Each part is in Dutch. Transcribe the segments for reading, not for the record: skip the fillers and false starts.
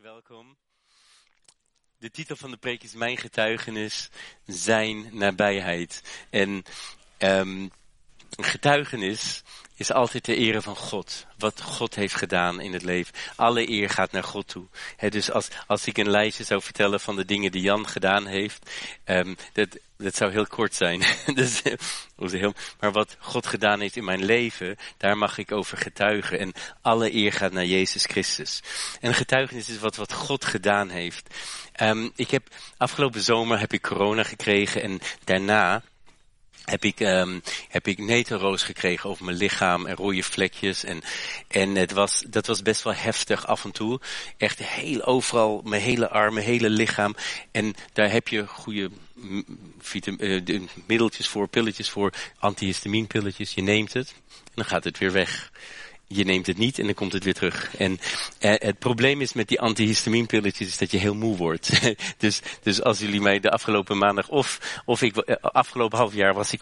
welkom. De titel van de preek is Mijn getuigenis, zijn nabijheid. En een getuigenis is altijd ter ere van God. Wat God heeft gedaan in het leven. Alle eer gaat naar God toe. Dus als ik een lijstje zou vertellen van de dingen die Jan gedaan heeft. Dat zou heel kort zijn. Maar wat God gedaan heeft in mijn leven, daar mag ik over getuigen. En alle eer gaat naar Jezus Christus. En getuigenis is wat God gedaan heeft. Afgelopen zomer heb ik corona gekregen en daarna heb ik netelroos gekregen over mijn lichaam en rode vlekjes. En dat was best wel heftig af en toe. Echt heel overal, mijn hele arm, mijn hele lichaam. En daar heb je goede middeltjes voor, pilletjes voor, antihistamienpilletjes. Je neemt het en dan gaat het weer weg. Je neemt het niet en dan komt het weer terug. En het probleem is met die antihistamienpilletjes is dat je heel moe wordt. Dus als jullie mij de afgelopen maandag afgelopen half jaar was ik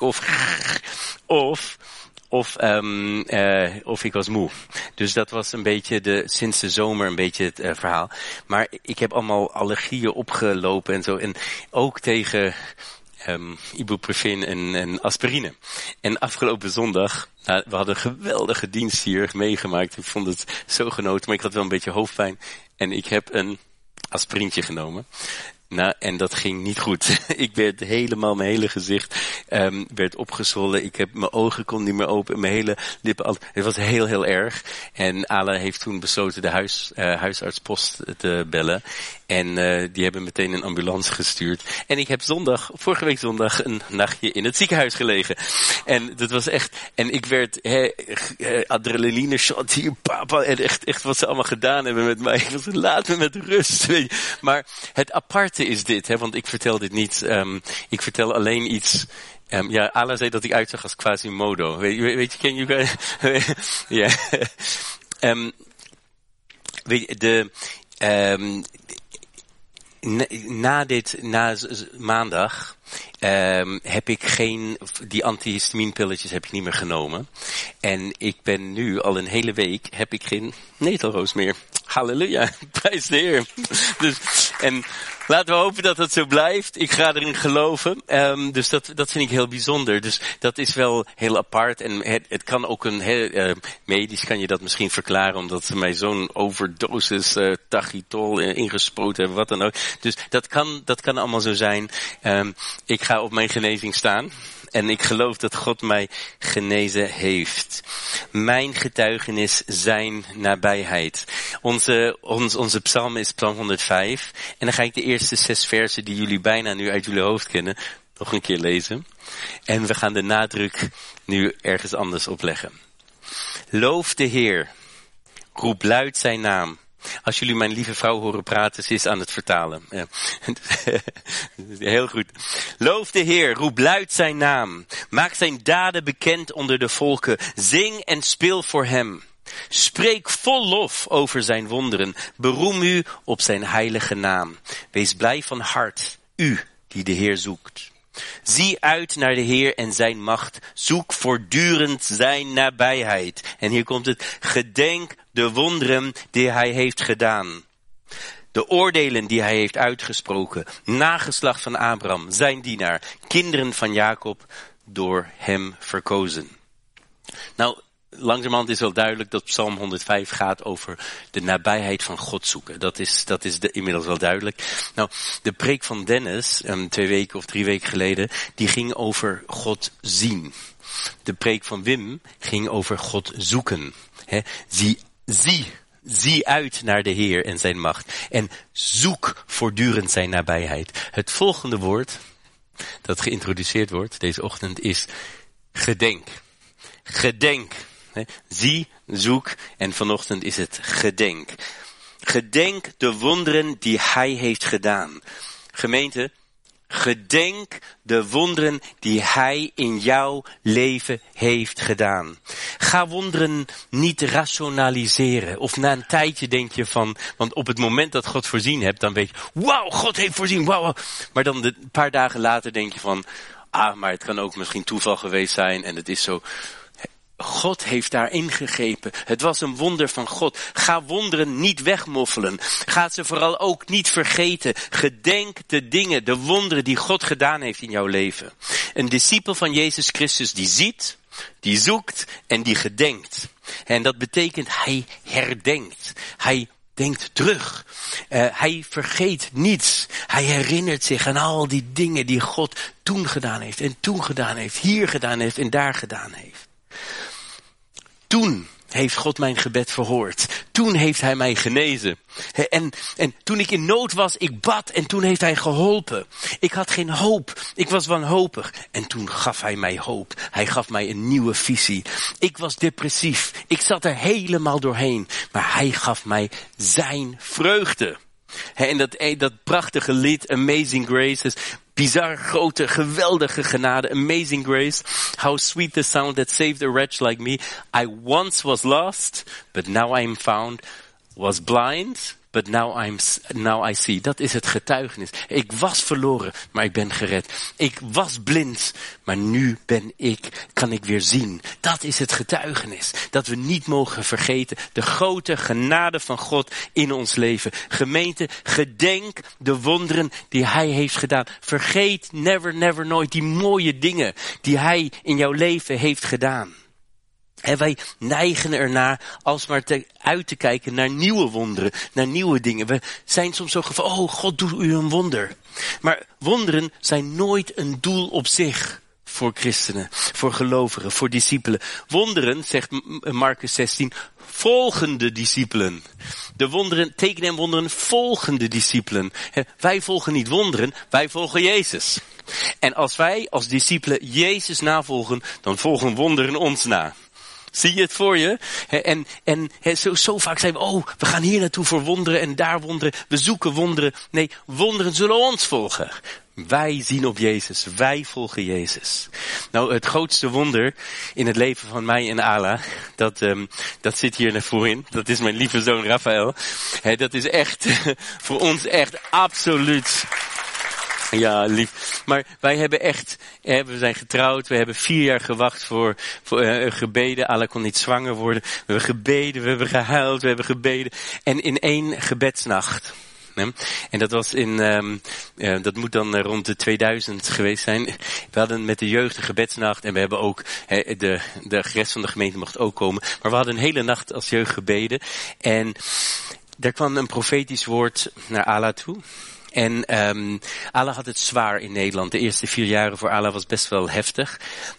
of ik was moe. Dus dat was een beetje sinds de zomer een beetje het verhaal. Maar ik heb allemaal allergieën opgelopen en zo. En ook tegen ibuprofen en aspirine. En afgelopen zondag, we hadden een geweldige dienst hier meegemaakt. Ik vond het zo genoten, maar ik had wel een beetje hoofdpijn. En ik heb een aspirintje genomen. En dat ging niet goed. Ik werd mijn hele gezicht werd opgezwollen. Mijn ogen kon niet meer open. Mijn hele lippen. Het was heel, heel erg. En Ala heeft toen besloten de huisartspost te bellen. En die hebben meteen een ambulance gestuurd. En ik heb vorige week zondag, een nachtje in het ziekenhuis gelegen. En dat was echt, en ik werd adrenaline shot hier, papa. En echt wat ze allemaal gedaan hebben met mij. Laat me met rust. Weet je. Maar het aparte is dit, want ik vertel dit niet. Ik vertel alleen iets. Ala zei dat ik uitzag als Quasimodo. Weet je, ken je? Ja. Weet je, na maandag heb ik die antihistamienpilletjes heb ik niet meer genomen. En ik ben nu al een hele week, heb ik geen netelroos meer. Halleluja, prijs de Heer. En laten we hopen dat het zo blijft. Ik ga erin geloven. Dus dat vind ik heel bijzonder. Dus dat is wel heel apart. En het kan ook medisch kan je dat misschien verklaren. Omdat ze mij zo'n overdosis tachitol ingespoten hebben. Wat dan ook. Dus dat kan allemaal zo zijn. Ik ga op mijn genezing staan. En ik geloof dat God mij genezen heeft. Mijn getuigenis, zijn nabijheid. Onze psalm is psalm 105. En dan ga ik de eerste 6 versen die jullie bijna nu uit jullie hoofd kennen, nog een keer lezen. En we gaan de nadruk nu ergens anders opleggen. Loof de Heer. Roep luid zijn naam. Als jullie mijn lieve vrouw horen praten, ze is aan het vertalen. Ja. Heel goed. Loof de Heer, roep luid zijn naam. Maak zijn daden bekend onder de volken. Zing en speel voor hem. Spreek vol lof over zijn wonderen. Beroem u op zijn heilige naam. Wees blij van hart, u die de Heer zoekt. Zie uit naar de Heer en zijn macht. Zoek voortdurend zijn nabijheid. En hier komt het. Gedenk de wonderen die hij heeft gedaan. De oordelen die hij heeft uitgesproken. Nageslacht van Abraham, zijn dienaar. Kinderen van Jacob, door hem verkozen. Nou, langzamerhand is wel duidelijk dat Psalm 105 gaat over de nabijheid van God zoeken. Dat is inmiddels wel duidelijk. Nou, de preek van Dennis, 2 weken of 3 weken geleden, die ging over God zien. De preek van Wim ging over God zoeken. Zie uit naar de Heer en zijn macht. En zoek voortdurend zijn nabijheid. Het volgende woord dat geïntroduceerd wordt deze ochtend is gedenk. Gedenk. Zie, zoek en vanochtend is het gedenk. Gedenk de wonderen die hij heeft gedaan. Gemeente, gedenk de wonderen die hij in jouw leven heeft gedaan. Ga wonderen niet rationaliseren. Of na een tijdje denk je van, want op het moment dat God voorzien hebt, dan weet je, wauw, God heeft voorzien, wauw. Maar dan een paar dagen later denk je van, maar het kan ook misschien toeval geweest zijn en het is zo. God heeft daar ingegrepen. Het was een wonder van God. Ga wonderen niet wegmoffelen. Ga ze vooral ook niet vergeten. Gedenk de dingen, de wonderen die God gedaan heeft in jouw leven. Een discipel van Jezus Christus die ziet, die zoekt en die gedenkt. En dat betekent hij herdenkt. Hij denkt terug. Hij vergeet niets. Hij herinnert zich aan al die dingen die God toen gedaan heeft. En toen gedaan heeft. Hier gedaan heeft en daar gedaan heeft. Toen heeft God mijn gebed verhoord. Toen heeft hij mij genezen. En toen ik in nood was, ik bad en toen heeft hij geholpen. Ik had geen hoop. Ik was wanhopig. En toen gaf hij mij hoop. Hij gaf mij een nieuwe visie. Ik was depressief. Ik zat er helemaal doorheen. Maar hij gaf mij zijn vreugde. En dat prachtige lied, Amazing Grace, is bizar grote, geweldige genade. Amazing grace, how sweet the sound that saved a wretch like me. I once was lost, but now I am found. Was blind, but now I see. Dat is het getuigenis. Ik was verloren, maar ik ben gered. Ik was blind, maar nu kan ik weer zien. Dat is het getuigenis. Dat we niet mogen vergeten. De grote genade van God in ons leven. Gemeente, gedenk de wonderen die hij heeft gedaan. Vergeet never nooit die mooie dingen die hij in jouw leven heeft gedaan. En wij neigen ernaar alsmaar uit te kijken naar nieuwe wonderen, naar nieuwe dingen. We zijn soms zo van, oh God, doe u een wonder. Maar wonderen zijn nooit een doel op zich voor christenen, voor gelovigen, voor discipelen. Wonderen, zegt Marcus 16, volgen de discipelen. De wonderen, tekenen en wonderen volgen de discipelen. Wij volgen niet wonderen, wij volgen Jezus. En als wij als discipelen Jezus navolgen, dan volgen wonderen ons na. Zie je het voor je? En zo vaak zijn we, oh, we gaan hier naartoe voor wonderen en daar wonderen. We zoeken wonderen. Nee, wonderen zullen ons volgen. Wij zien op Jezus. Wij volgen Jezus. Nou, het grootste wonder in het leven van mij en Ala, dat zit hier naar voren. Dat is mijn lieve zoon Raphaël. Dat is echt voor ons echt absoluut. Ja, lief. Maar wij hebben echt, we zijn getrouwd, we hebben 4 jaar gewacht voor gebeden. Ala kon niet zwanger worden. We hebben gebeden, we hebben gehuild, we hebben gebeden. En in 1 gebedsnacht. En dat was dat moet dan rond de 2000 geweest zijn. We hadden met de jeugd een gebedsnacht en we hebben ook, de rest van de gemeente mocht ook komen. Maar we hadden een hele nacht als jeugd gebeden. En daar kwam een profetisch woord naar Ala toe. En Ala had het zwaar in Nederland. De eerste 4 jaren voor Ala was best wel heftig.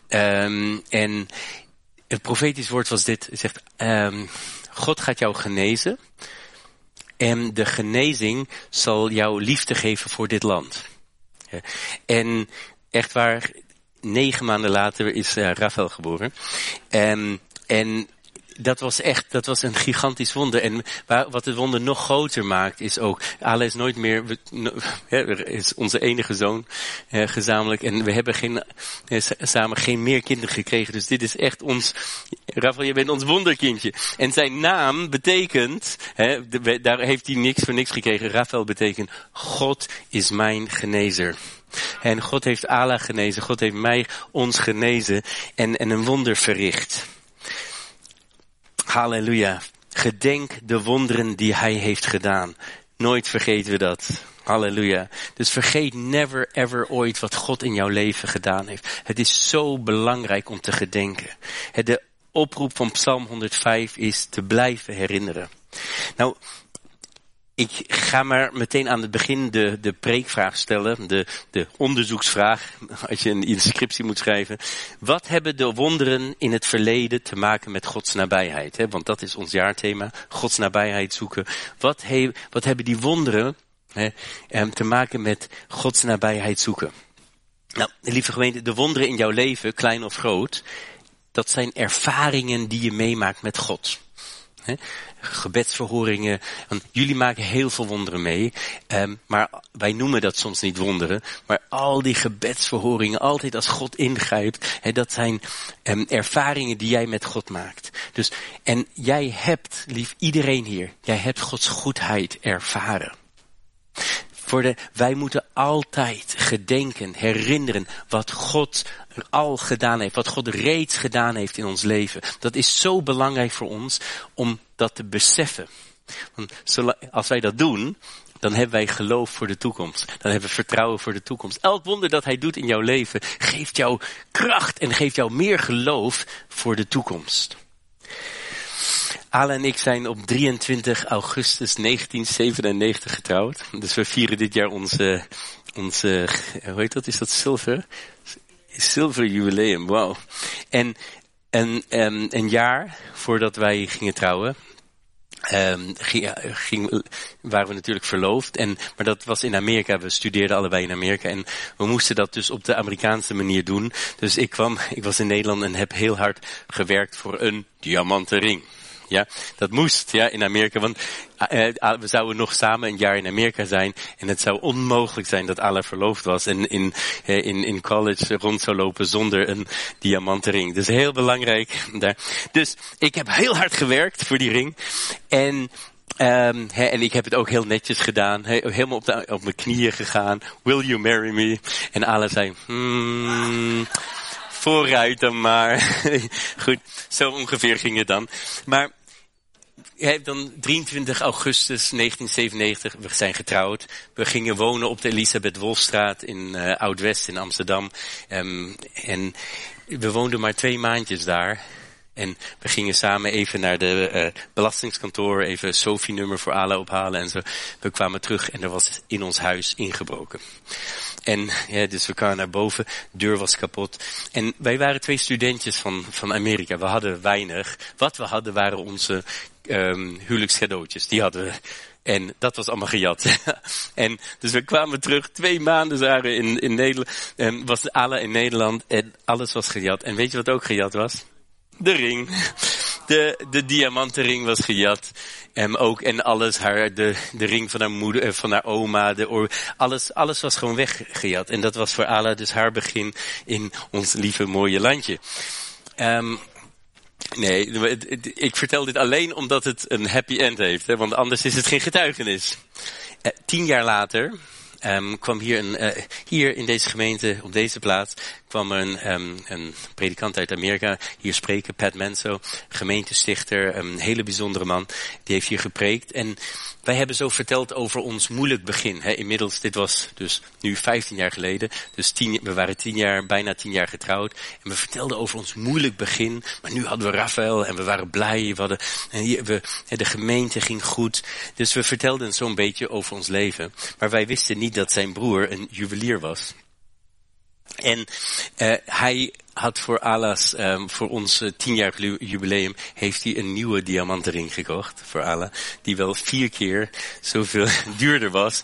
En het profetisch woord was dit. Het zegt, God gaat jou genezen. En de genezing zal jou liefde geven voor dit land. En echt waar, 9 maanden later is Raphaël geboren. En dat was een gigantisch wonder. En wat het wonder nog groter maakt is ook, Ala is nooit meer, is onze enige zoon gezamenlijk. En we hebben samen geen meer kinderen gekregen. Dus dit is echt Raphaël, je bent ons wonderkindje. En zijn naam betekent, daar heeft hij niks voor niks gekregen. Raphaël betekent, God is mijn genezer. En God heeft Ala genezen. God heeft ons genezen en een wonder verricht. Halleluja. Gedenk de wonderen die hij heeft gedaan. Nooit vergeten we dat. Halleluja. Dus vergeet never ever ooit wat God in jouw leven gedaan heeft. Het is zo belangrijk om te gedenken. De oproep van Psalm 105 is te blijven herinneren. Nou, ik ga maar meteen aan het begin de preekvraag stellen, de onderzoeksvraag, als je een inscriptie moet schrijven. Wat hebben de wonderen in het verleden te maken met Gods nabijheid? Want dat is ons jaarthema, Gods nabijheid zoeken. Wat hebben die wonderen te maken met Gods nabijheid zoeken? Nou, lieve gemeente, de wonderen in jouw leven, klein of groot, dat zijn ervaringen die je meemaakt met God. Gebedsverhoringen, want jullie maken heel veel wonderen mee, maar wij noemen dat soms niet wonderen, maar al die gebedsverhoringen, altijd als God ingrijpt, dat zijn ervaringen die jij met God maakt. Dus, en jij hebt, lief iedereen hier, jij hebt Gods goedheid ervaren. Wij moeten altijd gedenken, herinneren wat God al gedaan heeft. Wat God reeds gedaan heeft in ons leven. Dat is zo belangrijk voor ons om dat te beseffen. Want als wij dat doen, dan hebben wij geloof voor de toekomst. Dan hebben we vertrouwen voor de toekomst. Elk wonder dat hij doet in jouw leven geeft jou kracht en geeft jou meer geloof voor de toekomst. Ala en ik zijn op 23 augustus 1997 getrouwd. Dus we vieren dit jaar onze hoe heet dat? Is dat zilver jubileum? Wauw. En een jaar voordat wij gingen trouwen, waren we natuurlijk verloofd. Maar dat was in Amerika. We studeerden allebei in Amerika. En we moesten dat dus op de Amerikaanse manier doen. Dus ik was in Nederland en heb heel hard gewerkt voor een diamanten ring. Ja, dat moest, ja, in Amerika, want we zouden nog samen een jaar in Amerika zijn en het zou onmogelijk zijn dat Ala verloofd was en in college rond zou lopen zonder een diamanten ring. Dus heel belangrijk daar. Dus ik heb heel hard gewerkt voor die ring en ik heb het ook heel netjes gedaan, helemaal op mijn knieën gegaan. Will you marry me? En Ala zei, vooruit dan maar. Goed, zo ongeveer ging het dan. Maar dan 23 augustus 1997, we zijn getrouwd. We gingen wonen op de Elisabeth Wolfstraat in Oud-West in Amsterdam. En we woonden maar 2 maandjes daar. En we gingen samen even naar de belastingskantoor, even SOFI-nummer voor Ala ophalen en zo. We kwamen terug en er was in ons huis ingebroken. En ja, dus we kwamen naar boven, de deur was kapot. En wij waren 2 studentjes van Amerika. We hadden weinig. Wat we hadden waren onze huwelijkscadeautjes. Die hadden we. En dat was allemaal gejat. En dus we kwamen terug, 2 maanden waren in Nederland. Was Ala in Nederland en alles was gejat. En weet je wat ook gejat was? De ring. De diamanten ring was gejat. En alles, de ring van haar moeder, van haar oma, alles was gewoon weggejat. En dat was voor Ala dus haar begin in ons lieve mooie landje. Nee, ik vertel dit alleen omdat het een happy end heeft, hè, want anders is het geen getuigenis. 10 jaar later kwam hier in deze gemeente, op deze plaats, kwam er een predikant uit Amerika hier spreken, Pat Manso, gemeentestichter, een hele bijzondere man. Die heeft hier gepreekt en wij hebben zo verteld over ons moeilijk begin. Inmiddels, dit was dus nu 15 jaar geleden, dus we waren bijna 10 jaar getrouwd. En we vertelden over ons moeilijk begin, maar nu hadden we Rafael en we waren blij. De gemeente ging goed, dus we vertelden zo'n beetje over ons leven. Maar wij wisten niet dat zijn broer een juwelier was. En hij had voor ons 10-jarig jubileum, heeft hij een nieuwe diamanten ring gekocht voor Ala, die wel 4 keer zoveel duurder was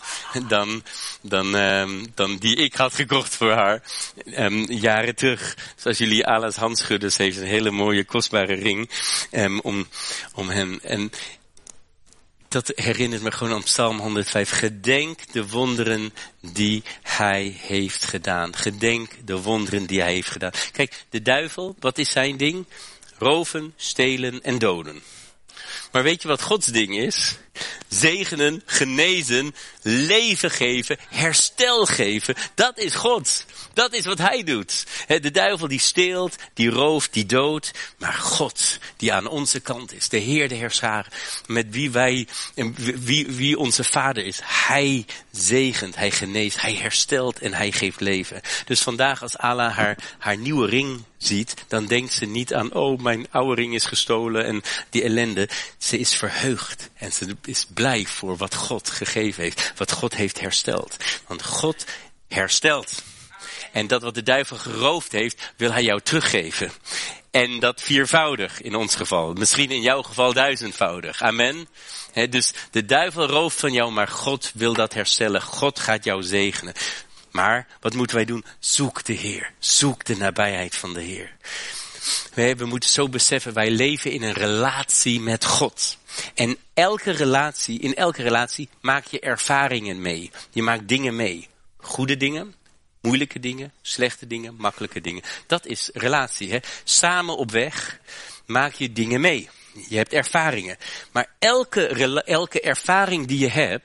dan die ik had gekocht voor haar jaren terug. Zoals jullie Ala's hand schudden, ze heeft een hele mooie kostbare ring om hem. En dat herinnert me gewoon aan Psalm 105. Gedenk de wonderen die hij heeft gedaan. Gedenk de wonderen die hij heeft gedaan. Kijk, de duivel, wat is zijn ding? Roven, stelen en doden. Maar weet je wat Gods ding is? Zegenen, genezen, leven geven, herstel geven. Dat is God. Dat is wat hij doet. De duivel die steelt, die rooft, die doodt. Maar God die aan onze kant is. De Heer, de Heerscharen. Met wie onze Vader is. Hij zegent, hij geneest, hij herstelt en hij geeft leven. Dus vandaag als Ala haar nieuwe ring ziet, dan denkt ze niet aan, mijn oude ring is gestolen en die ellende. Ze is verheugd en ze is blij voor wat God gegeven heeft. Wat God heeft hersteld. Want God herstelt. En dat wat de duivel geroofd heeft, wil hij jou teruggeven. En dat 4voudig in ons geval. Misschien in jouw geval 1000voudig. Amen. Dus de duivel rooft van jou, maar God wil dat herstellen. God gaat jou zegenen. Maar wat moeten wij doen? Zoek de Heer. Zoek de nabijheid van de Heer. We moeten zo beseffen, wij leven in een relatie met God. En in elke relatie maak je ervaringen mee. Je maakt dingen mee. Goede dingen, moeilijke dingen, slechte dingen, makkelijke dingen. Dat is relatie. Samen op weg maak je dingen mee. Je hebt ervaringen. Maar elke ervaring die je hebt,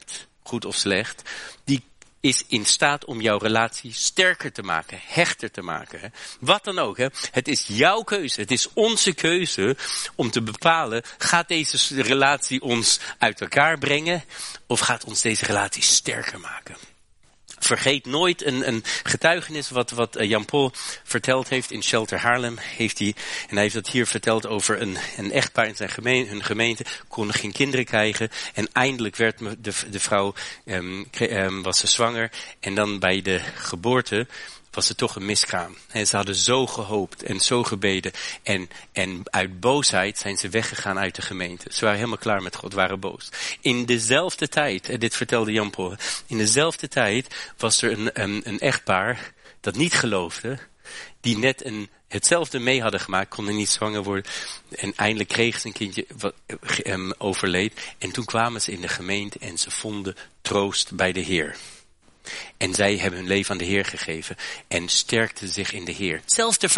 goed of slecht, die is in staat om jouw relatie sterker te maken, hechter te maken. Hè. Wat dan ook. Hè. Het is jouw keuze, het is onze keuze om te bepalen, gaat deze relatie ons uit elkaar brengen of gaat ons deze relatie sterker maken? Vergeet nooit een getuigenis wat Jan-Paul verteld heeft in Shelter Haarlem. En hij heeft dat hier verteld over een echtpaar in hun gemeente. Kon geen kinderen krijgen. En eindelijk werd de vrouw, was ze zwanger. En dan bij de geboorte was het toch een miskraam. En ze hadden zo gehoopt en zo gebeden. En uit boosheid zijn ze weggegaan uit de gemeente. Ze waren helemaal klaar met God, waren boos. In dezelfde tijd, en dit vertelde Jan-Paul, in dezelfde tijd was er een echtpaar dat niet geloofde, die net hetzelfde mee hadden gemaakt, konden niet zwanger worden. En eindelijk kregen ze een kindje wat overleed. En toen kwamen ze in de gemeente en ze vonden troost bij de Heer. En zij hebben hun leven aan de Heer gegeven en sterkten zich in de Heer. Hetzelfde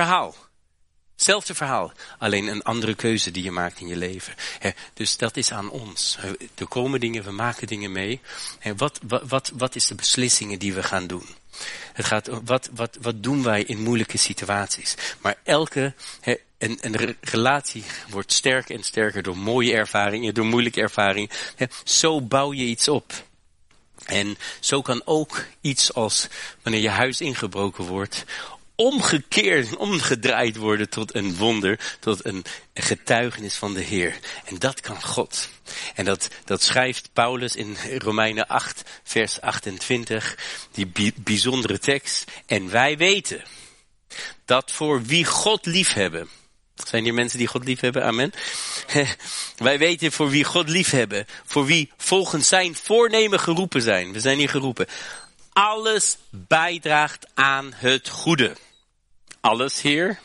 verhaal. Alleen een andere keuze die je maakt in je leven. Dus dat is aan ons. Er komen dingen, we maken dingen mee. Wat is de beslissingen die we gaan doen? Het gaat, wat doen wij in moeilijke situaties? Maar een relatie wordt sterker en sterker door mooie ervaringen, door moeilijke ervaringen. Zo bouw je iets op. En zo kan ook iets als wanneer je huis ingebroken wordt, omgedraaid worden tot een wonder, tot een getuigenis van de Heer. En dat kan God. En dat schrijft Paulus in Romeinen 8, vers 28, die bijzondere tekst. En wij weten dat voor wie God liefhebben. Zijn hier mensen die God liefhebben? Amen. Wij weten voor wie God liefhebben. Voor wie volgens zijn voornemen geroepen zijn. We zijn hier geroepen. Alles bijdraagt aan het goede. Alles, Heer?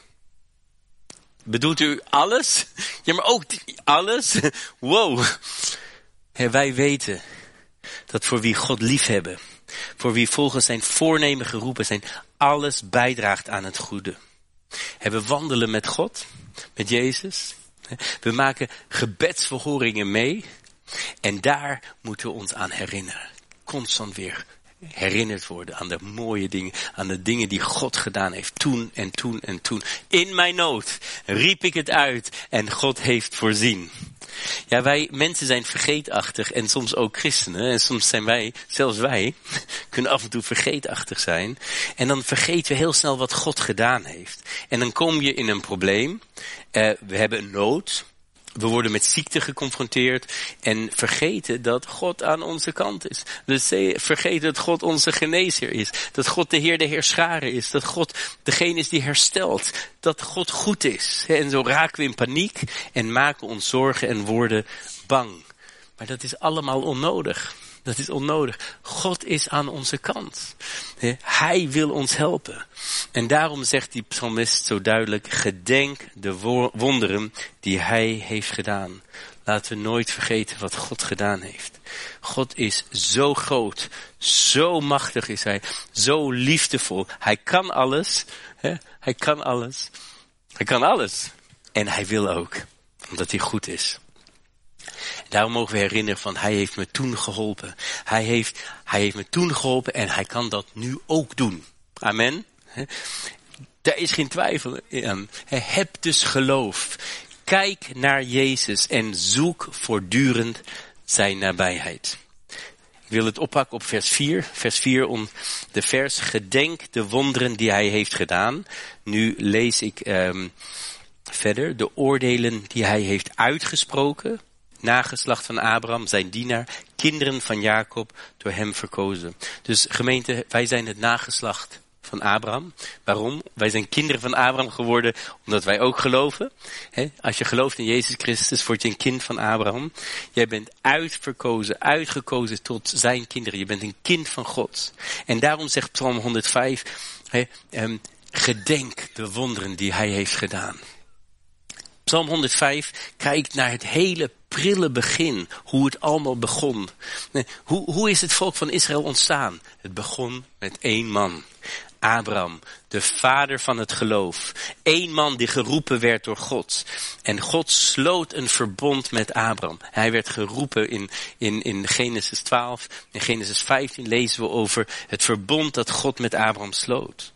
Bedoelt u alles? Ja, maar ook alles? Wow. Wij weten dat voor wie God liefhebben. Voor wie volgens zijn voornemen geroepen zijn. Alles bijdraagt aan het goede. We wandelen met God. Met Jezus. We maken gebedsverhoringen mee. En daar moeten we ons aan herinneren. Constant weer herinnerd worden aan de mooie dingen. Aan de dingen die God gedaan heeft. Toen en toen en toen. In mijn nood riep ik het uit. En God heeft voorzien. Ja, wij mensen zijn vergeetachtig. En soms ook christenen. En soms zijn wij, zelfs wij, kunnen af en toe vergeetachtig zijn. En dan vergeten we heel snel wat God gedaan heeft. En dan kom je in een probleem. We hebben een nood. We worden met ziekte geconfronteerd en vergeten dat God aan onze kant is. Dus vergeten dat God onze genezer is. Dat God de Heer de Heerscharen is. Dat God degene is die herstelt. Dat God goed is. En zo raken we in paniek en maken ons zorgen en worden bang. Maar dat is allemaal onnodig. Dat is onnodig. God is aan onze kant. Hij wil ons helpen. En daarom zegt die psalmist zo duidelijk, gedenk de wonderen die hij heeft gedaan. Laten we nooit vergeten wat God gedaan heeft. God is zo groot, zo machtig is hij, zo liefdevol. Hij kan alles. Hij kan alles. Hij kan alles. En hij wil ook, omdat hij goed is. Daarom mogen we herinneren van hij heeft me toen geholpen. Hij heeft me toen geholpen en hij kan dat nu ook doen. Amen. Daar is geen twijfel aan. Heb dus geloof. Kijk naar Jezus en zoek voortdurend zijn nabijheid. Ik wil het oppakken op vers 4. Vers 4 om de vers. Gedenk de wonderen die hij heeft gedaan. Nu lees ik verder. De oordelen die hij heeft uitgesproken. Nageslacht van Abraham, zijn dienaar, kinderen van Jacob, door hem verkozen. Dus gemeente, wij zijn het nageslacht van Abraham. Waarom? Wij zijn kinderen van Abraham geworden, omdat wij ook geloven. Als je gelooft in Jezus Christus, word je een kind van Abraham. Jij bent uitgekozen tot zijn kinderen. Je bent een kind van God. En daarom zegt Psalm 105, gedenk de wonderen die hij heeft gedaan. Psalm 105 kijkt naar het hele prille begin, hoe het allemaal begon. Hoe is het volk van Israël ontstaan? Het begon met 1 man. Abraham, de vader van het geloof. 1 man die geroepen werd door God. En God sloot een verbond met Abraham. Hij werd geroepen in Genesis 12. In Genesis 15 lezen we over het verbond dat God met Abraham sloot.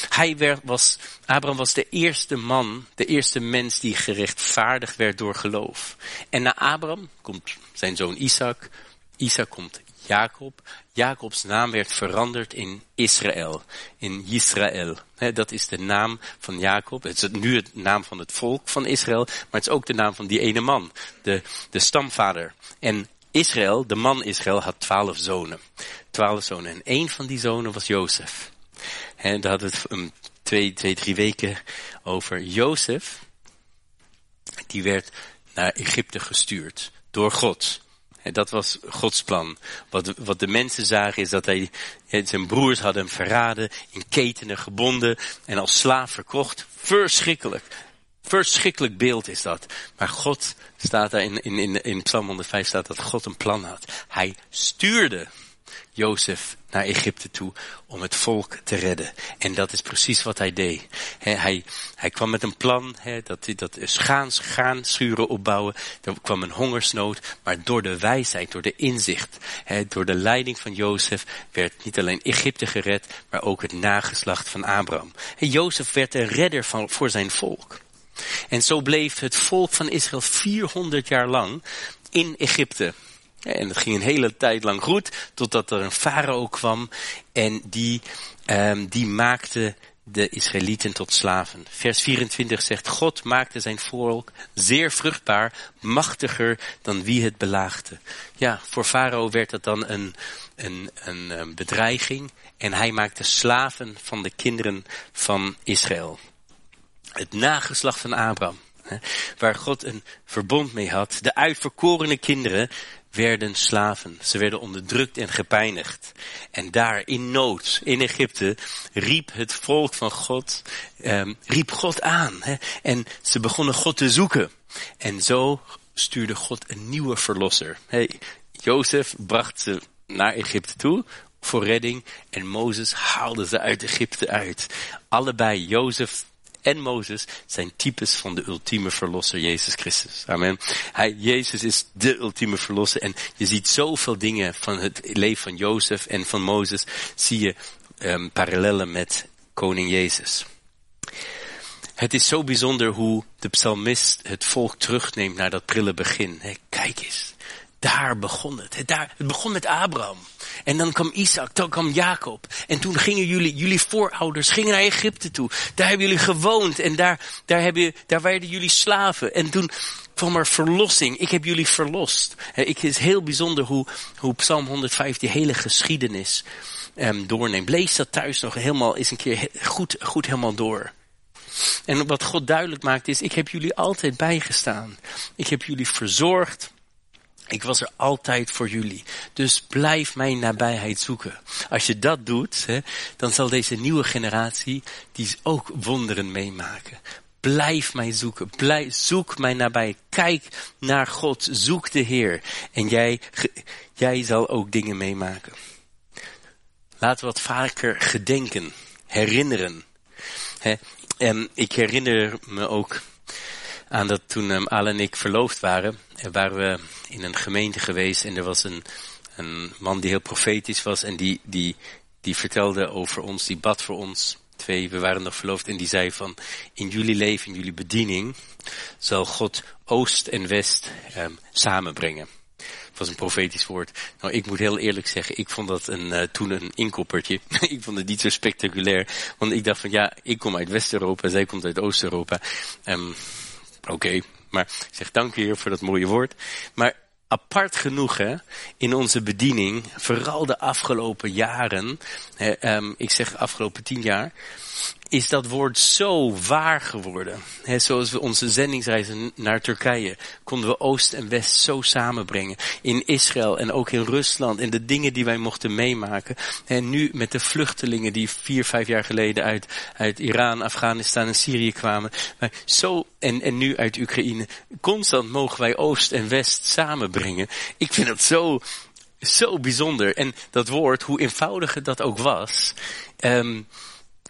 Abraham was de eerste man, de eerste mens die gerechtvaardigd werd door geloof. En na Abraham komt zijn zoon Isaac. Isaac komt Jacob. Jacobs naam werd veranderd in Israël. In Yisrael. Dat is de naam van Jacob. Het is nu het naam van het volk van Israël. Maar het is ook de naam van die ene man. De stamvader. En Israël, de man Israël, had 12 zonen. 12 zonen. En 1 van die zonen was Jozef. En daar hadden we het 3 weken over. Jozef, die werd naar Egypte gestuurd. Door God. En dat was Gods plan. Wat de mensen zagen is dat zijn broers hadden hem verraden, in ketenen gebonden en als slaaf verkocht. Verschrikkelijk. Verschrikkelijk beeld is dat. Maar God staat daar in Psalm 105 staat dat God een plan had. Hij stuurde Jozef naar Egypte toe om het volk te redden. En dat is precies wat hij deed. Hij kwam met een plan, dat graanschuren opbouwen. Er kwam een hongersnood, maar door de wijsheid, door de inzicht, door de leiding van Jozef werd niet alleen Egypte gered, maar ook het nageslacht van Abraham. Jozef werd een redder voor zijn volk. En zo bleef het volk van Israël 400 jaar lang in Egypte. En het ging een hele tijd lang goed, totdat er een farao kwam en die maakte de Israëlieten tot slaven. Vers 24 zegt, God maakte zijn volk zeer vruchtbaar, machtiger dan wie het belaagde. Ja, voor farao werd dat dan een bedreiging en hij maakte slaven van de kinderen van Israël. Het nageslacht van Abraham, waar God een verbond mee had, de uitverkorene kinderen werden slaven. Ze werden onderdrukt en gepijnigd. En daar in nood, in Egypte, riep het volk van God, riep God aan. En ze begonnen God te zoeken. En zo stuurde God een nieuwe verlosser. Jozef bracht ze naar Egypte toe voor redding. En Mozes haalde ze uit Egypte uit. Allebei, Jozef en Mozes zijn types van de ultieme verlosser, Jezus Christus. Amen. Jezus is de ultieme verlosser. En je ziet zoveel dingen van het leven van Jozef en van Mozes. Zie je parallellen met koning Jezus. Het is zo bijzonder hoe de psalmist het volk terugneemt naar dat prille begin. Kijk eens. Daar begon het. Het begon met Abraham. En dan kwam Isaac, dan kwam Jacob. En toen gingen jullie voorouders gingen naar Egypte toe. Daar hebben jullie gewoond. En daar werden jullie slaven. En toen kwam er verlossing. Ik heb jullie verlost. Het is heel bijzonder hoe Psalm 105 die hele geschiedenis doorneemt. Lees dat thuis nog helemaal eens een keer goed helemaal door. En wat God duidelijk maakt is, ik heb jullie altijd bijgestaan. Ik heb jullie verzorgd. Ik was er altijd voor jullie. Dus blijf mijn nabijheid zoeken. Als je dat doet, dan zal deze nieuwe generatie die ook wonderen meemaken. Blijf mij zoeken. Zoek mijn nabijheid. Kijk naar God. Zoek de Heer. En jij zal ook dingen meemaken. Laten we wat vaker gedenken. Herinneren. Ik herinner me ook aan dat toen Al en ik verloofd waren we in een gemeente geweest en er was een man die heel profetisch was en die vertelde over ons, die bad voor ons. We waren nog verloofd en die zei van, in jullie leven, in jullie bediening, zal God Oost en West samenbrengen. Het was een profetisch woord. Nou, ik moet heel eerlijk zeggen, ik vond dat toen een inkoppertje. Ik vond het niet zo spectaculair, want ik dacht van ja, ik kom uit West-Europa, zij komt uit Oost-Europa. Oké, maar ik zeg dank u Heer voor dat mooie woord. Maar apart genoeg in onze bediening, vooral de afgelopen jaren, ik zeg afgelopen 10 jaar, is dat woord zo waar geworden. Zoals we onze zendingsreizen naar Turkije, konden we Oost en West zo samenbrengen. In Israël en ook in Rusland en de dingen die wij mochten meemaken. En nu met de vluchtelingen die 4-5 jaar geleden uit Iran, Afghanistan en Syrië kwamen. En nu uit Oekraïne. Constant mogen wij Oost en West samenbrengen. Ik vind dat zo bijzonder. En dat woord, hoe eenvoudig het dat ook was,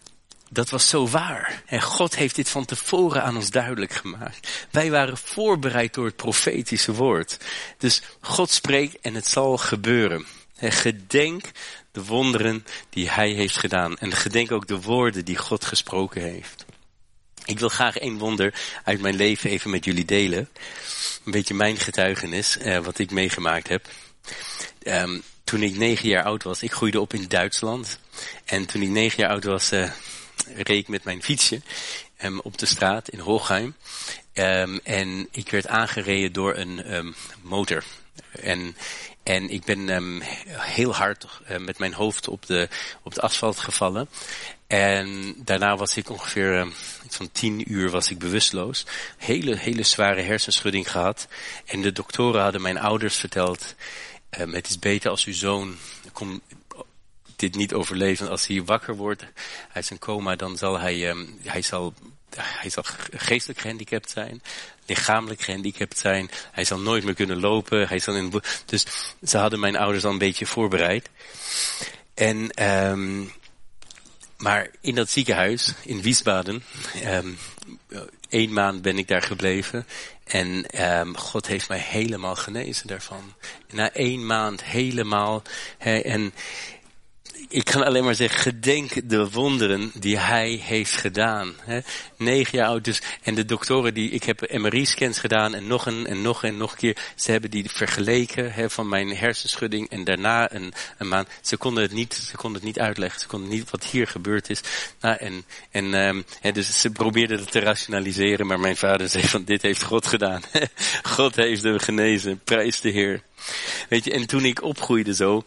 dat was zo waar. En God heeft dit van tevoren aan ons duidelijk gemaakt. Wij waren voorbereid door het profetische woord. Dus God spreekt en het zal gebeuren. En gedenk de wonderen die hij heeft gedaan. En gedenk ook de woorden die God gesproken heeft. Ik wil graag 1 wonder uit mijn leven even met jullie delen. Een beetje mijn getuigenis, wat ik meegemaakt heb. Toen ik 9 jaar oud was, ik groeide op in Duitsland. En toen ik 9 jaar oud was, reed ik met mijn fietsje op de straat in Hochheim. En ik werd aangereden door een motor. En ik ben heel hard met mijn hoofd op de asfalt gevallen. En daarna was ik ongeveer van 10 uur was ik bewusteloos. Hele zware hersenschudding gehad. En de doktoren hadden mijn ouders verteld, het is beter als uw zoon dit niet overleven. Als hij wakker wordt uit zijn coma, dan zal hij zal geestelijk gehandicapt zijn, lichamelijk gehandicapt zijn. Hij zal nooit meer kunnen lopen. Dus ze hadden mijn ouders al een beetje voorbereid. Maar in dat ziekenhuis in Wiesbaden, 1 maand ben ik daar gebleven. En God heeft mij helemaal genezen daarvan. Na 1 maand helemaal. En ik kan alleen maar zeggen, gedenk de wonderen die hij heeft gedaan. 9 jaar oud dus. En de doktoren ik heb MRI-scans gedaan en nog een keer. Ze hebben die vergeleken van mijn hersenschudding en daarna een maand. Ze konden het niet uitleggen. Ze konden niet wat hier gebeurd is. Dus ze probeerden het te rationaliseren, maar mijn vader zei van, dit heeft God gedaan. God heeft hem genezen. Prijs de Heer. Weet je, en toen ik opgroeide zo,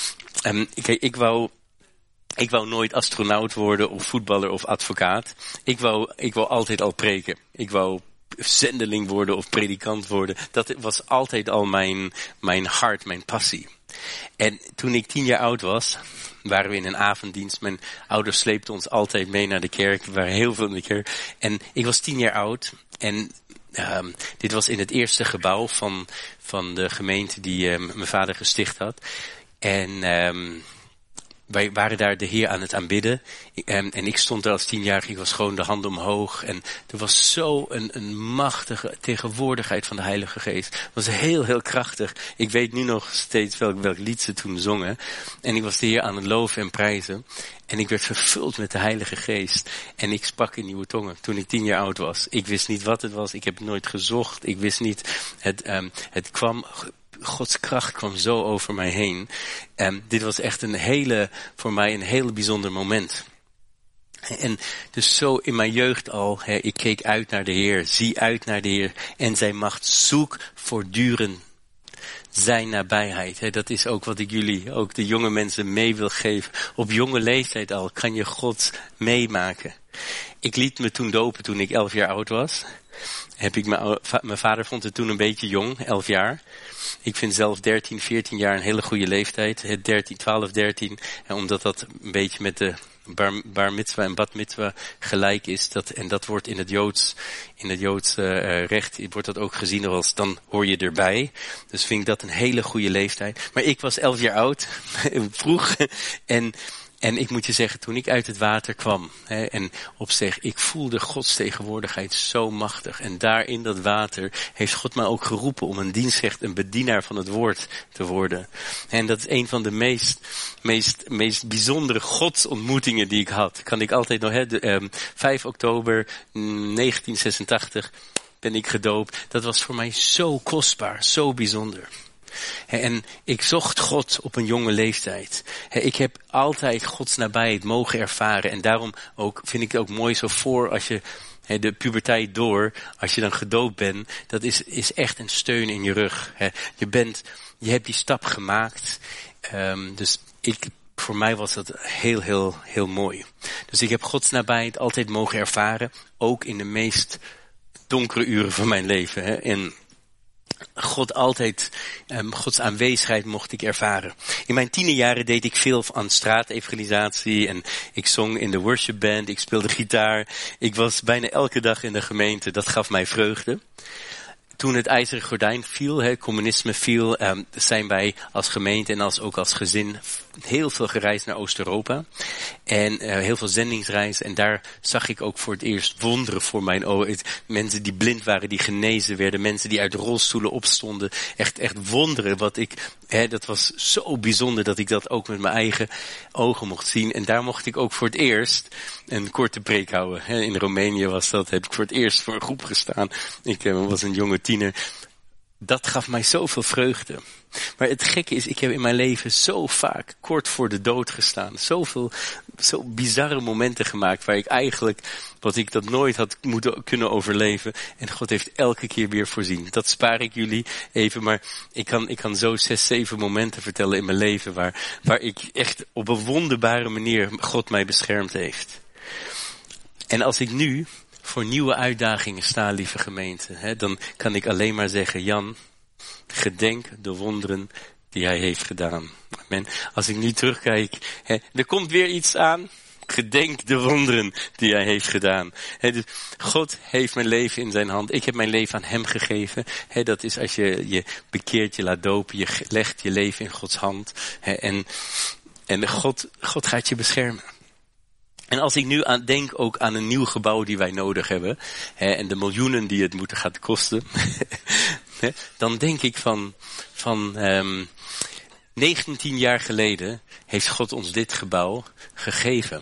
ik wou nooit astronaut worden of voetballer of advocaat. Ik wou altijd al preken. Ik wou zendeling worden of predikant worden. Dat was altijd al mijn hart, mijn passie. En toen ik 10 jaar oud was, waren we in een avonddienst. Mijn ouders sleepten ons altijd mee naar de kerk. We waren heel veel in de kerk. En ik was 10 jaar oud. En dit was in het eerste gebouw van de gemeente die mijn vader gesticht had. En wij waren daar de Heer aan het aanbidden. En ik stond daar als 10-jarige, ik was gewoon de handen omhoog. En er was zo een machtige tegenwoordigheid van de Heilige Geest. Het was heel, heel krachtig. Ik weet nu nog steeds welk lied ze toen zongen. En ik was de Heer aan het loven en prijzen. En ik werd vervuld met de Heilige Geest. En ik sprak in nieuwe tongen toen ik 10 jaar oud was. Ik wist niet wat het was. Ik heb het nooit gezocht. Ik wist niet. Het kwam. Gods kracht kwam zo over mij heen. Dit was echt voor mij een heel bijzonder moment. En dus zo in mijn jeugd al, ik keek uit naar de Heer, zie uit naar de Heer en zijn macht, zoek voortdurend zijn nabijheid. Dat is ook wat ik jullie, ook de jonge mensen mee wil geven. Op jonge leeftijd al kan je God meemaken. Ik liet me toen dopen toen ik 11 jaar oud was. Mijn vader vond het toen een beetje jong, 11 jaar. Ik vind zelf 13, 14 jaar een hele goede leeftijd. 12, 13. Omdat dat een beetje met de bar mitzwa en bat mitzwa gelijk is. En dat wordt in het Joods recht, wordt dat ook gezien als dan hoor je erbij. Dus vind ik dat een hele goede leeftijd. Maar ik was 11 jaar oud, vroeg. En ik moet je zeggen, toen ik uit het water kwam, en opzeg, ik voelde Gods tegenwoordigheid zo machtig. En daar in dat water heeft God mij ook geroepen om een dienstrecht, een bedienaar van het woord te worden. En dat is een van de meest bijzondere godsontmoetingen die ik had. Kan ik altijd nog, 5 oktober 1986 ben ik gedoopt. Dat was voor mij zo kostbaar, zo bijzonder. En ik zocht God op een jonge leeftijd. Ik heb altijd Gods nabijheid mogen ervaren. En daarom ook vind ik het ook mooi zo voor als je de puberteit door, als je dan gedoopt bent, dat is echt een steun in je rug. Je hebt die stap gemaakt. Dus voor mij was dat heel, heel, heel mooi. Dus ik heb Gods nabijheid altijd mogen ervaren. Ook in de meest donkere uren van mijn leven. En Gods aanwezigheid mocht ik ervaren. In mijn tienerjaren deed ik veel aan straatevangelisatie en ik zong in de worship band, ik speelde gitaar. Ik was bijna elke dag in de gemeente, dat gaf mij vreugde. Toen het ijzeren gordijn viel, het communisme viel, zijn wij als gemeente en ook als gezin heel veel gereisd naar Oost-Europa. En heel veel zendingsreizen. En daar zag ik ook voor het eerst wonderen voor mijn ogen. Mensen die blind waren, die genezen werden. Mensen die uit rolstoelen opstonden. Echt wonderen dat was zo bijzonder dat ik dat ook met mijn eigen ogen mocht zien. En daar mocht ik ook voor het eerst een korte preek houden. In Roemenië heb ik voor het eerst voor een groep gestaan. Ik was een jonge tiener. Dat gaf mij zoveel vreugde. Maar het gekke is, ik heb in mijn leven zo vaak kort voor de dood gestaan. Zo bizarre momenten gemaakt waar ik eigenlijk, wat ik dat nooit had kunnen overleven. En God heeft elke keer weer voorzien. Dat spaar ik jullie even, maar ik kan zo 6, 7 momenten vertellen in mijn leven waar ik echt op een wonderbare manier God mij beschermd heeft. En als ik nu voor nieuwe uitdagingen sta, lieve gemeente, dan kan ik alleen maar zeggen, Jan, gedenk de wonderen die hij heeft gedaan. Amen. Als ik nu terugkijk, er komt weer iets aan. Gedenk de wonderen die hij heeft gedaan. Dus God heeft mijn leven in zijn hand. Ik heb mijn leven aan hem gegeven. Dat is als je bekeert, je laat dopen, je legt je leven in Gods hand. En God gaat je beschermen. En als ik nu denk ook aan een nieuw gebouw die wij nodig hebben, en de miljoenen die het gaat kosten, dan denk ik van 19 jaar geleden heeft God ons dit gebouw gegeven.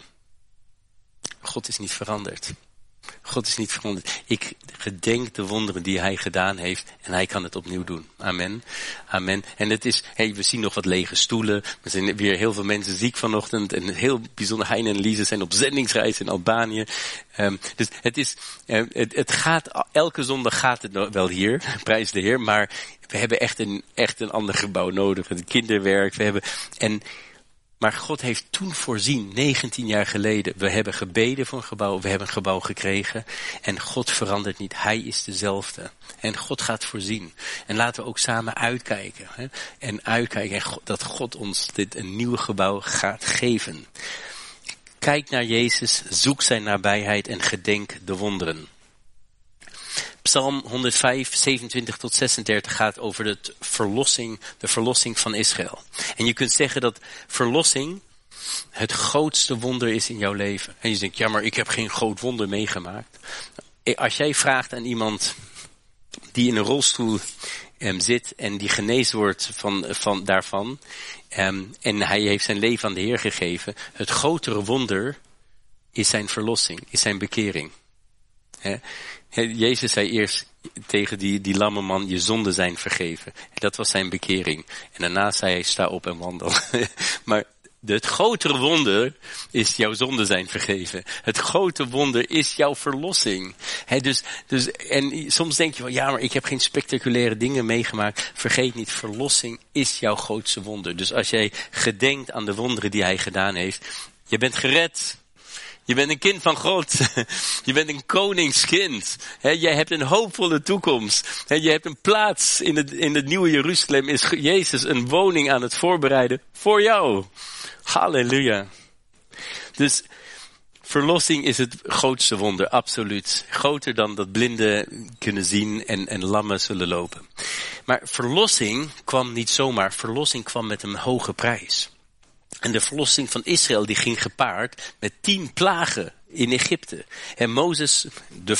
God is niet veranderd. God is niet veranderd. Ik gedenk de wonderen die hij gedaan heeft en hij kan het opnieuw doen. Amen. Amen. En het is, we zien nog wat lege stoelen. Er zijn weer heel veel mensen ziek vanochtend en heel bijzonder, Hein en Lise zijn op zendingsreis in Albanië. Dus het gaat, elke zondag gaat het nog wel hier, prijs de Heer, maar we hebben echt een ander gebouw nodig. Het kinderwerk, maar God heeft toen voorzien, 19 jaar geleden. We hebben gebeden voor een gebouw, we hebben een gebouw gekregen. En God verandert niet, hij is dezelfde. En God gaat voorzien. En laten we ook samen uitkijken. En uitkijken dat God ons een nieuw gebouw gaat geven. Kijk naar Jezus, zoek zijn nabijheid en gedenk de wonderen. Psalm 105, 27 tot 36 gaat over de verlossing van Israël. En je kunt zeggen dat verlossing het grootste wonder is in jouw leven. En je denkt, ja, maar ik heb geen groot wonder meegemaakt. Als jij vraagt aan iemand die in een rolstoel zit en die genezen wordt daarvan, en hij heeft zijn leven aan de Heer gegeven, het grotere wonder is zijn verlossing, is zijn bekering. Jezus zei eerst tegen die lamme man, je zonden zijn vergeven. Dat was zijn bekering. En daarna zei hij, sta op en wandel. Maar het grotere wonder is jouw zonden zijn vergeven. Het grote wonder is jouw verlossing. En soms denk je van, ja, maar ik heb geen spectaculaire dingen meegemaakt. Vergeet niet, verlossing is jouw grootste wonder. Dus als jij gedenkt aan de wonderen die hij gedaan heeft, je bent gered. Je bent een kind van God. Je bent een koningskind. Jij hebt een hoopvolle toekomst. Je hebt een plaats in het nieuwe Jeruzalem. Is Jezus een woning aan het voorbereiden voor jou. Halleluja. Dus verlossing is het grootste wonder, absoluut. Groter dan dat blinden kunnen zien en lammen zullen lopen. Maar verlossing kwam niet zomaar. Verlossing kwam met een hoge prijs. En de verlossing van Israël die ging gepaard met 10 plagen in Egypte. En Mozes, de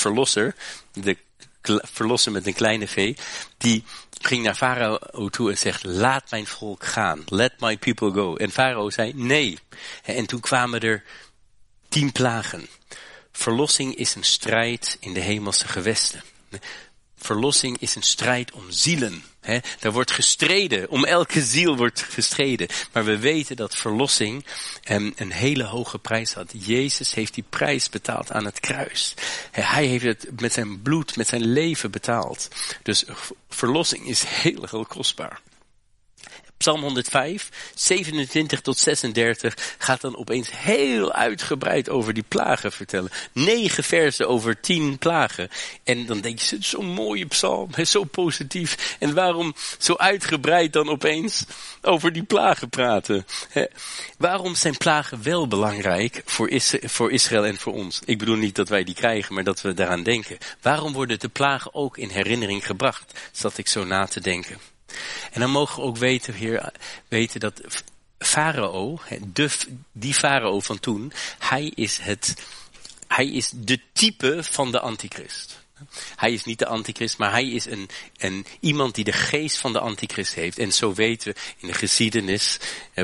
verlosser met een kleine v, die ging naar Farao toe en zegt, laat mijn volk gaan. Let my people go. En Farao zei, nee. En toen kwamen er 10 plagen. Verlossing is een strijd in de hemelse gewesten. Verlossing is een strijd om zielen. Daar wordt gestreden. Om elke ziel wordt gestreden. Maar we weten dat verlossing een hele hoge prijs had. Jezus heeft die prijs betaald aan het kruis. Hij heeft het met zijn bloed, met zijn leven betaald. Dus verlossing is heel kostbaar. Psalm 105, 27 tot 36 gaat dan opeens heel uitgebreid over die plagen vertellen. 9 versen over 10 plagen. En dan denk je, zo'n mooie psalm, zo positief. En waarom zo uitgebreid dan opeens over die plagen praten? Waarom zijn plagen wel belangrijk voor Israël en voor ons? Ik bedoel niet dat wij die krijgen, maar dat we daaraan denken. Waarom worden de plagen ook in herinnering gebracht? Zat ik zo na te denken. En dan mogen we ook weten dat Farao, die Farao van toen, hij is de type van de antichrist. Hij is niet de antichrist, maar hij is iemand die de geest van de antichrist heeft. En zo weten we in de geschiedenis,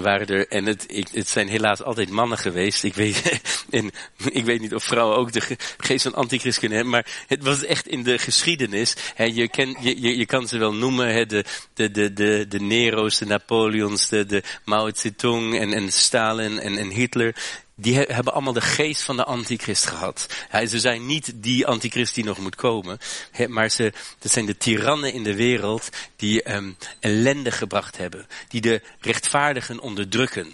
het zijn helaas altijd mannen geweest. Ik weet niet of vrouwen ook de geest van antichrist kunnen hebben, maar het was echt in de geschiedenis. Je kan ze wel noemen, de Nero's, de Napoleons, de Mao Zedong en Stalin en Hitler. Die hebben allemaal de geest van de antichrist gehad. Ze zijn niet die antichrist die nog moet komen. Maar dat zijn de tirannen in de wereld die ellende gebracht hebben. Die de rechtvaardigen onderdrukken.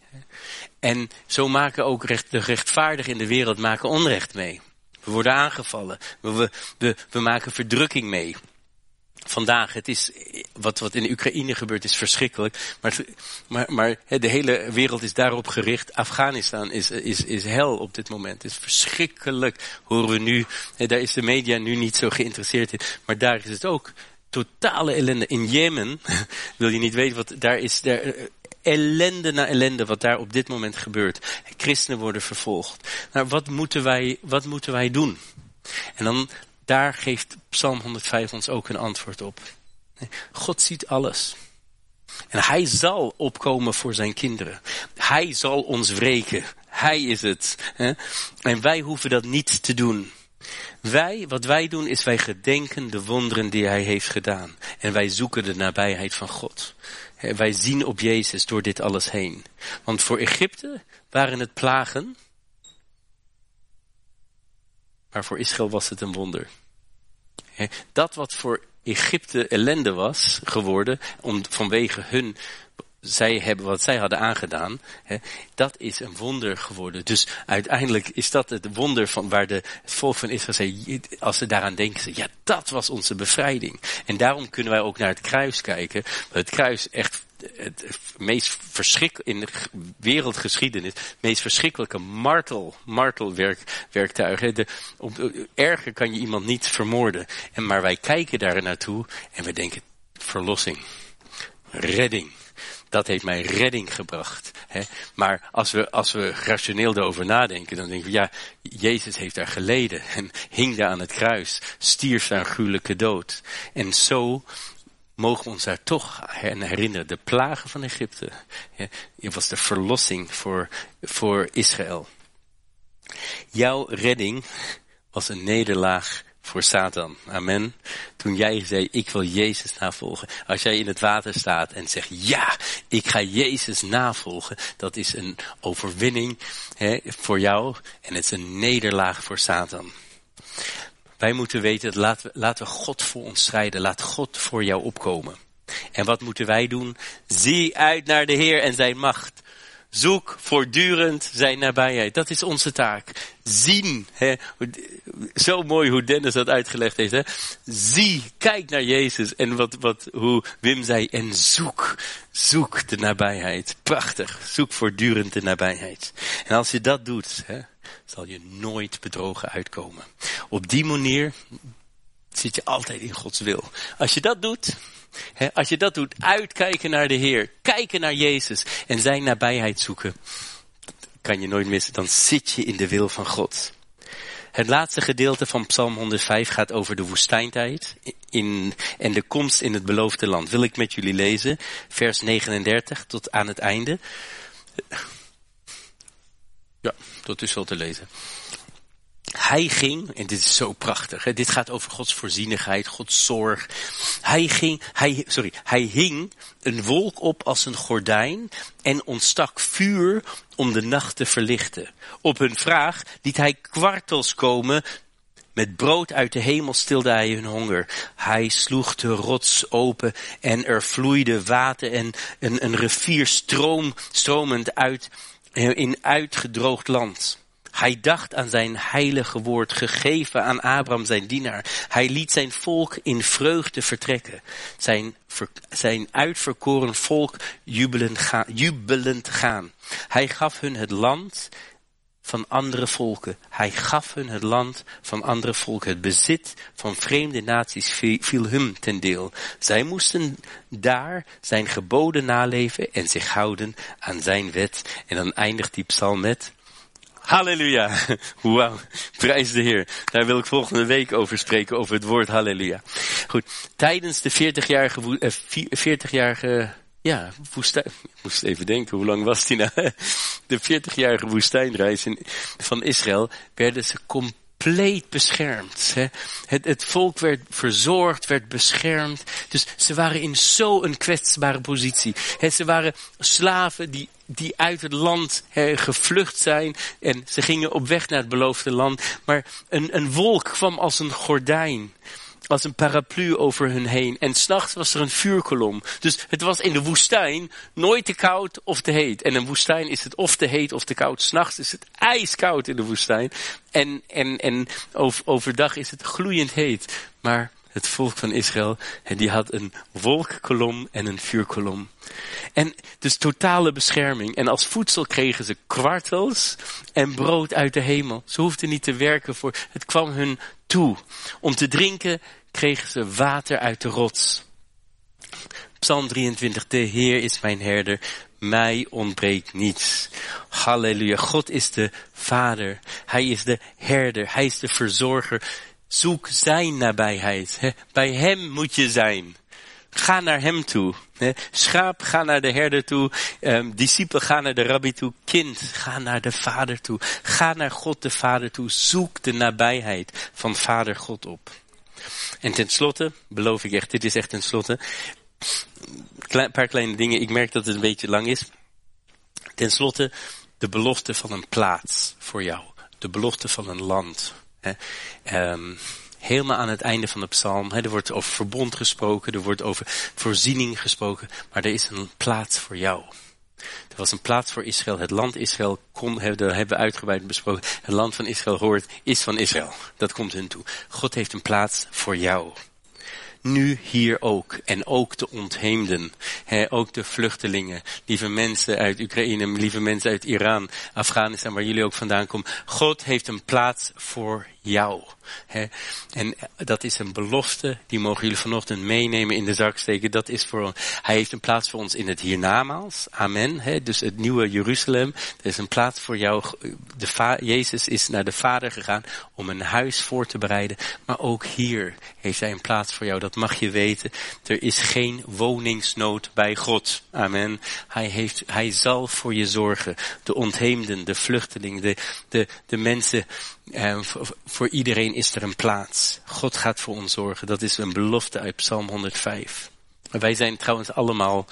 En zo maken ook de rechtvaardigen in de wereld maken onrecht mee. We worden aangevallen. We maken verdrukking mee. Vandaag, het is, wat in de Oekraïne gebeurt is verschrikkelijk. Maar de hele wereld is daarop gericht. Afghanistan is hel op dit moment. Het is verschrikkelijk, horen we nu. Daar is de media nu niet zo geïnteresseerd in. Maar daar is het ook totale ellende. In Jemen, wil je niet weten daar is ellende na ellende wat daar op dit moment gebeurt. Christenen worden vervolgd. Nou, wat moeten wij doen? En dan daar geeft Psalm 105 ons ook een antwoord op. God ziet alles. En hij zal opkomen voor zijn kinderen. Hij zal ons wreken. Hij is het. En wij hoeven dat niet te doen. Wat wij doen is wij gedenken de wonderen die hij heeft gedaan. En wij zoeken de nabijheid van God. Wij zien op Jezus door dit alles heen. Want voor Egypte waren het plagen. Maar voor Israël was het een wonder. Dat wat voor Egypte ellende was geworden, vanwege wat zij hadden aangedaan, dat is een wonder geworden. Dus uiteindelijk is dat het wonder van waar het volk van Israël zei, als ze daaraan denken, ja, dat was onze bevrijding. En daarom kunnen wij ook naar het kruis kijken. Het kruis echt het meest in de wereldgeschiedenis, het meest verschrikkelijke martelwerktuig. Erger kan je iemand niet vermoorden. Maar wij kijken daar naartoe en we denken, verlossing, redding. Dat heeft mij redding gebracht. Maar als we rationeel erover nadenken, dan denken we, ja, Jezus heeft daar geleden en hing daar aan het kruis, stierf daar een gruwelijke dood. En zo mogen we ons daar toch aan herinneren. De plagen van Egypte. Het was de verlossing voor Israël. Jouw redding was een nederlaag voor Satan. Amen. Toen jij zei, ik wil Jezus navolgen. Als jij in het water staat en zegt, ja, ik ga Jezus navolgen. Dat is een overwinning voor jou. En het is een nederlaag voor Satan. Wij moeten weten, laten we God voor ons strijden. Laat God voor jou opkomen. En wat moeten wij doen? Zie uit naar de Heer en zijn macht. Zoek voortdurend zijn nabijheid. Dat is onze taak. Zien. Zo mooi hoe Dennis dat uitgelegd heeft. Zie, kijk naar Jezus. En hoe Wim zei. En zoek de nabijheid. Prachtig. Zoek voortdurend de nabijheid. En als je dat doet, zal je nooit bedrogen uitkomen. Op die manier zit je altijd in Gods wil. Als je dat doet, uitkijken naar de Heer, kijken naar Jezus en zijn nabijheid zoeken, kan je nooit missen. Dan zit je in de wil van God. Het laatste gedeelte van Psalm 105 gaat over de woestijntijd en de komst in het beloofde land. Wil ik met jullie lezen, vers 39 tot aan het einde. Ja, tot is wel te lezen. Hij ging, en dit is zo prachtig, dit gaat over Gods voorzienigheid, Gods zorg. Hij hing een wolk op als een gordijn en ontstak vuur om de nacht te verlichten. Op hun vraag liet hij kwartels komen Met brood uit de hemel stilde hij hun honger. Hij sloeg de rots open en er vloeide water en een rivier stromend uit in uitgedroogd land. Hij dacht aan zijn heilige woord, gegeven aan Abraham zijn dienaar. Hij liet zijn volk in vreugde vertrekken. Zijn uitverkoren volk jubelend gaan. Hij gaf hun het land van andere volken. Hij gaf hun het land van andere volken. Het bezit van vreemde naties viel hun ten deel. Zij moesten daar zijn geboden naleven en zich houden aan zijn wet. En dan eindigt die psalm met: halleluja. Wauw, prijs de Heer. Daar wil ik volgende week over spreken, over het woord halleluja. Goed, tijdens de 40-jarige woestijn. Ik moest even denken, hoe lang was die nou? De 40-jarige woestijnreis van Israël werden ze compleet beschermd. Het volk werd verzorgd, werd beschermd. Dus ze waren in zo'n kwetsbare positie. Ze waren slaven die uit het land gevlucht zijn. En ze gingen op weg naar het beloofde land. Maar een wolk kwam als een gordijn. Als een paraplu over hun heen. En 's nachts was er een vuurkolom. Dus het was in de woestijn nooit te koud of te heet. En in een woestijn is het of te heet of te koud. 's Nachts is het ijskoud in de woestijn. En overdag is het gloeiend heet. Maar het volk van Israël, die had een wolkkolom en een vuurkolom. En dus totale bescherming. En als voedsel kregen ze kwartels en brood uit de hemel. Ze hoefden niet te werken voor. Het kwam hun toe. Om te drinken kregen ze water uit de rots. Psalm 23. De Heer is mijn herder. Mij ontbreekt niets. Halleluja. God is de Vader. Hij is de herder. Hij is de verzorger. Zoek zijn nabijheid. Bij hem moet je zijn. Ga naar hem toe. Schaap, ga naar de herder toe. Discipel, ga naar de rabbi toe. Kind, ga naar de Vader toe. Ga naar God de Vader toe. Zoek de nabijheid van Vader God op. En tenslotte, beloof ik echt, dit is echt tenslotte. Een paar kleine dingen. Ik merk dat het een beetje lang is. Tenslotte, de belofte van een plaats voor jou. De belofte van een land. Helemaal aan het einde van de psalm. Er wordt over verbond gesproken. Er wordt over voorziening gesproken. Maar er is een plaats voor jou. Er was een plaats voor Israël. Het land Israël hebben we uitgebreid besproken. Het land van Israël is van Israël. Dat komt hun toe. God heeft een plaats voor jou. Nu hier ook. En ook de ontheemden. Ook de vluchtelingen. Lieve mensen uit Oekraïne. Lieve mensen uit Iran. Afghanistan, waar jullie ook vandaan komen. God heeft een plaats voor jou. En dat is een belofte. Die mogen jullie vanochtend meenemen, in de zak steken. Dat is voor ons. Hij heeft een plaats voor ons in het hiernamaals. Amen. Dus het nieuwe Jeruzalem. Er is een plaats voor jou. Jezus is naar de Vader gegaan om een huis voor te bereiden. Maar ook hier heeft hij een plaats voor jou. Dat mag je weten. Er is geen woningsnood bij God. Amen. Hij zal voor je zorgen. De ontheemden, de vluchtelingen, de mensen. Voor iedereen is er een plaats. God gaat voor ons zorgen. Dat is een belofte uit Psalm 105. Wij zijn trouwens allemaal,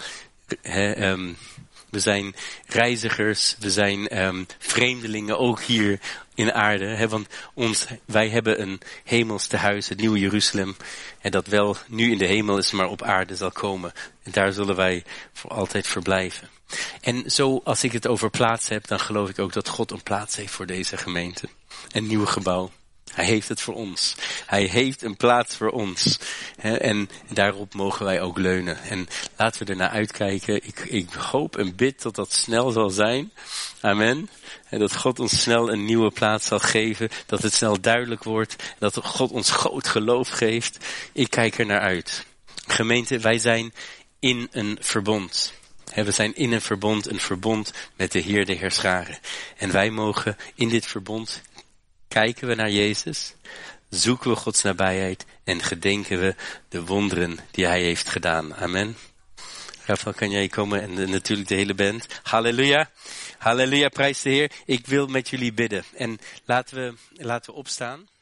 we zijn reizigers, we zijn vreemdelingen ook hier in aarde. Want wij hebben een hemels tehuis, het nieuwe Jeruzalem. En dat wel nu in de hemel is, maar op aarde zal komen. En daar zullen wij voor altijd verblijven. En zo, als ik het over plaats heb, dan geloof ik ook dat God een plaats heeft voor deze gemeente. Een nieuw gebouw. Hij heeft het voor ons. Hij heeft een plaats voor ons. En daarop mogen wij ook leunen. En laten we ernaar uitkijken. Ik hoop en bid dat dat snel zal zijn. Amen. En dat God ons snel een nieuwe plaats zal geven. Dat het snel duidelijk wordt. Dat God ons groot geloof geeft. Ik kijk er naar uit. Gemeente, wij zijn in een verbond. We zijn in een verbond met de Heer, de Heerscharen. En wij mogen in dit verbond, kijken we naar Jezus, zoeken we Gods nabijheid en gedenken we de wonderen die Hij heeft gedaan. Amen. Rafael, kan jij komen en natuurlijk de hele band. Halleluja. Halleluja, prijs de Heer. Ik wil met jullie bidden. En laten we opstaan.